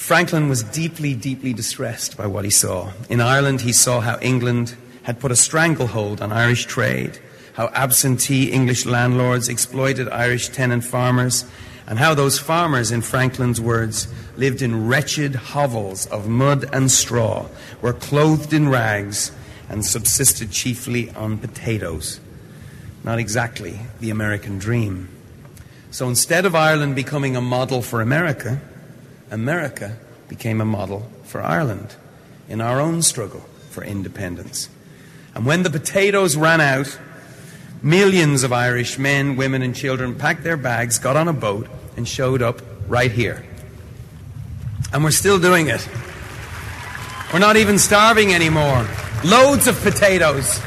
Franklin was deeply, deeply distressed by what he saw. In Ireland, he saw how England had put a stranglehold on Irish trade, how absentee English landlords exploited Irish tenant farmers, and how those farmers, in Franklin's words, lived in wretched hovels of mud and straw, were clothed in rags, and subsisted chiefly on potatoes. Not exactly the American dream. So instead of Ireland becoming a model for America, America became a model for Ireland in our own struggle for independence. And when the potatoes ran out, millions of Irish men, women and children packed their bags, got on a boat and showed up right here. And we're still doing it. We're not even starving anymore. Loads of potatoes.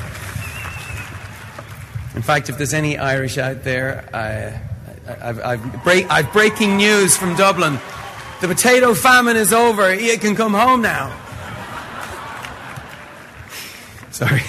In fact, if there's any Irish out there, I've breaking news from Dublin. The potato famine is over. You can come home now. Sorry.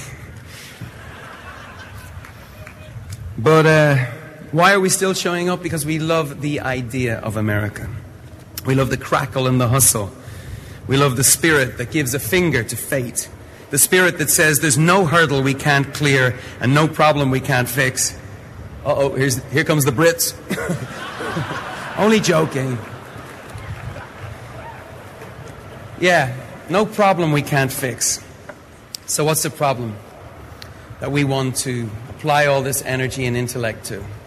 But why are we still showing up? Because we love the idea of America. We love the crackle and the hustle. We love the spirit that gives a finger to fate. The spirit that says there's no hurdle we can't clear and no problem we can't fix. Uh-oh, here comes the Brits. Only joking. Yeah, no problem we can't fix. So what's the problem that we want to apply all this energy and intellect to?